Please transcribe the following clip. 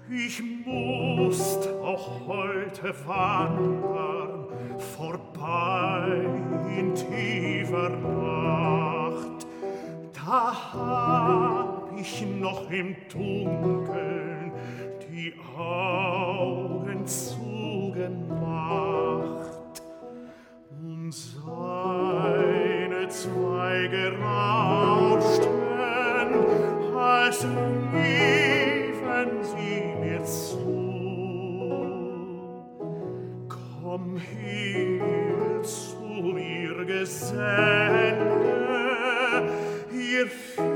Ich mußt auch heute wandern, vorbei in tiefer Nacht. Da hab ich noch im Dunkeln die Augen zugemacht und seine Zweige rauschten, als riefen sie mir zu. Komm her zu mir, Geselle, ihr